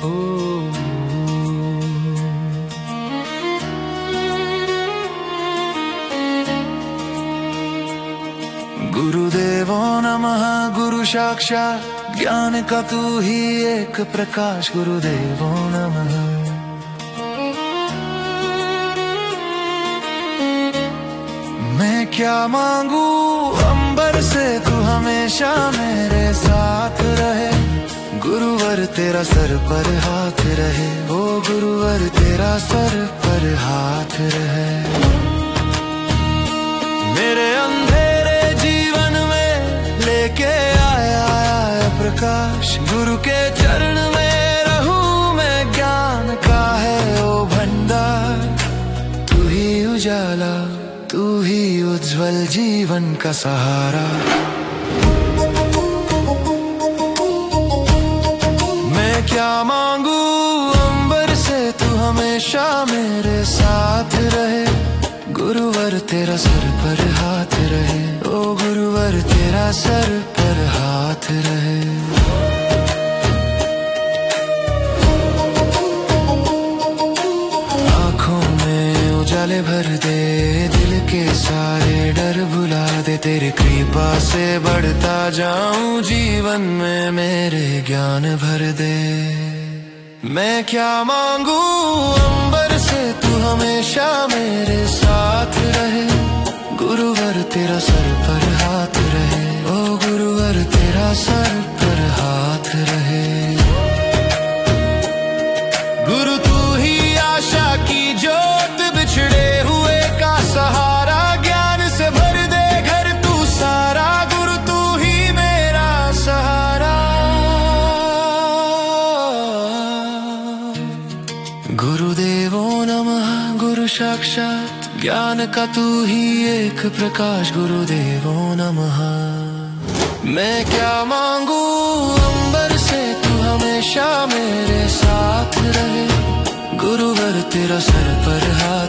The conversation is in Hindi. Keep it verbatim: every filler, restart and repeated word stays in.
गुरुदेवो नमः गुरु साक्षात् ज्ञान का तू ही एक प्रकाश। गुरुदेवो नमः। मैं क्या मांगू अंबर से तू हमेशा मेरे साथ रहे। गुरुवर तेरा सर पर हाथ रहे। ओ गुरुवर तेरा सर पर हाथ रहे। मेरे अंधेरे जीवन में लेके आया है प्रकाश। गुरु के चरण में रहूं मैं ज्ञान का है ओ भंडार। तू ही उजाला तू ही उज्जवल जीवन का सहारा। मैं क्या मांगू अंबर से तू हमेशा मेरे साथ रहे। गुरुवर तेरा सर पर हाथ रहे। ओ गुरुवर तेरा सर पर हाथ रहे। आँखों में उजाले भर दे। दिल के सारे डर भुला दे। तेरी कृपा से बढ़ता जाऊं जीवन में मेरे ज्ञान भर दे। मैं क्या मांगू अंबर से तू हमेशा मेरे साथ रहे। गुरुवर तेरा सर पर हाथ रहे। ओ गुरुवर तेरा सर पर हाथ रहे। गुरु तू ही आशा की ज्योत बिछड़े हुए का सहारा। ज्ञान से भर दे घर तू सारा। गुरु तू ही मेरा सहारा। गुरुदेवो नमः गुरु साक्षात् ज्ञान का तू ही एक प्रकाश। गुरुदेवो नमः। मैं क्या मांगू अंबर से तू हमेशा मेरे साथ रहे। गुरुवर तेरा सर पर हाथ